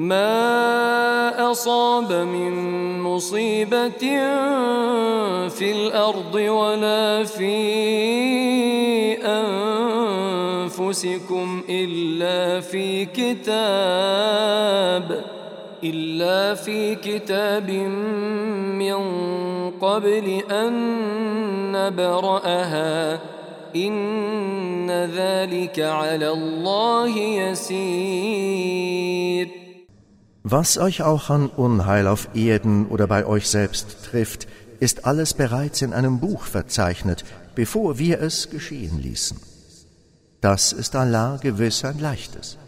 ما أصاب من مصيبة في الأرض ولا في أنفسكم إلا في كتاب من قبل أن نبرأها إن ذلك على الله يسير. Was euch auch an Unheil auf Erden oder bei euch selbst trifft, ist alles bereits in einem Buch verzeichnet, bevor wir es geschehen ließen. Das ist Allah gewiss ein Leichtes.